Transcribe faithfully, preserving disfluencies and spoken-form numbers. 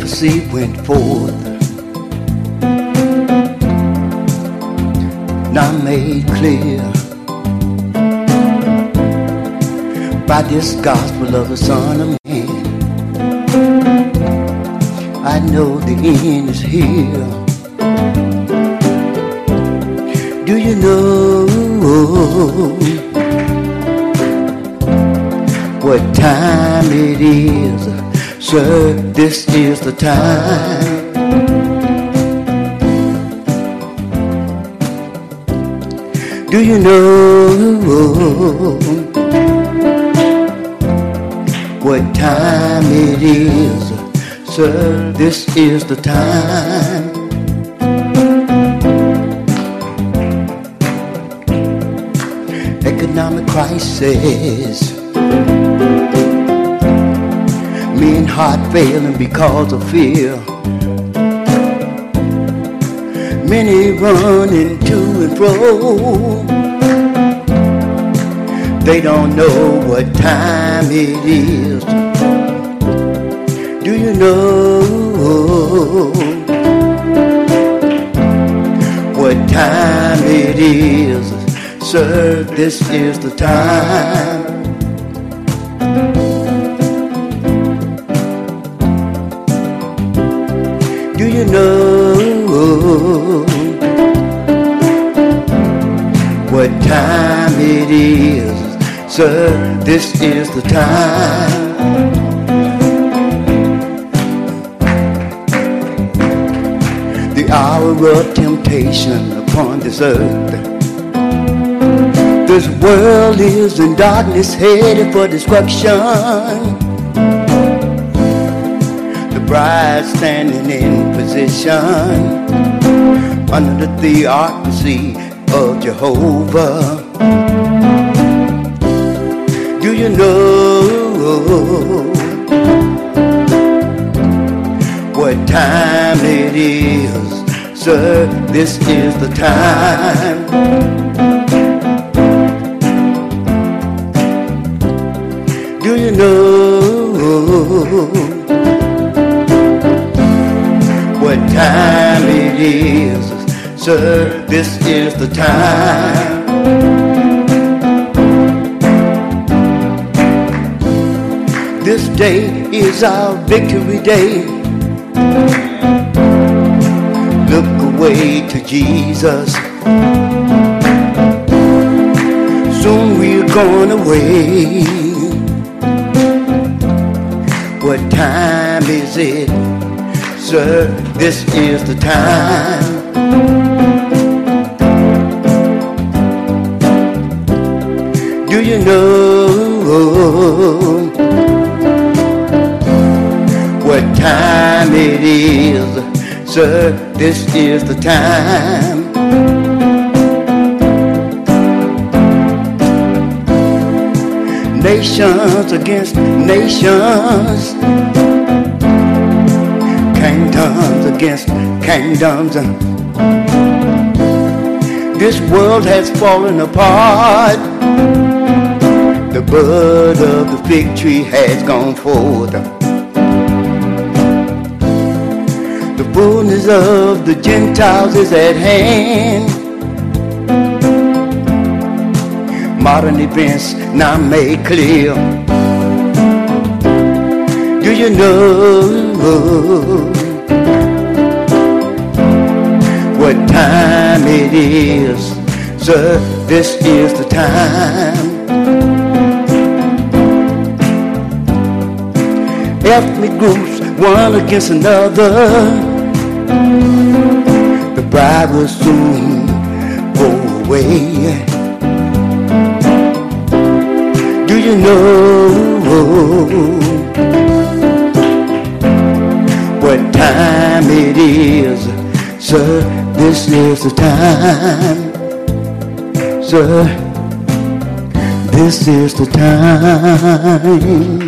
prophecy went forth, now made clear by this gospel of the Son of Man. I know the end is here. Do you know what time it is? Sir, this is the time. Do you know what time it is? Sir, this is the time. Economic crisis, men heart failing because of fear. Many running to and fro. They don't know what time it is. Do you know what time it is? Sir, this is the time. Do you know what time it is? Sir, this is the time. The hour of temptation upon this earth. This world is in darkness, headed for destruction. The bride standing in position under the theocracy of Jehovah. Do you know what time it is? Sir, this is the time. Do you know what time it is? Sir, this is the time. This day is our victory day. Look away to Jesus. Soon we're going away. What time is it? Sir, this is the time. Do you know what time it is? Sir, this is the time. Nations against nations, kingdoms against kingdoms. This world has fallen apart. The bud of the fig tree has gone forth. The fullness of the Gentiles is at hand. Modern events now made clear. Do you know what time it is? Sir, this is the time. Ethnic groups, one against another. The bride will soon go away. Do you know what time it is? Sir, this is the time. Sir, this is the time.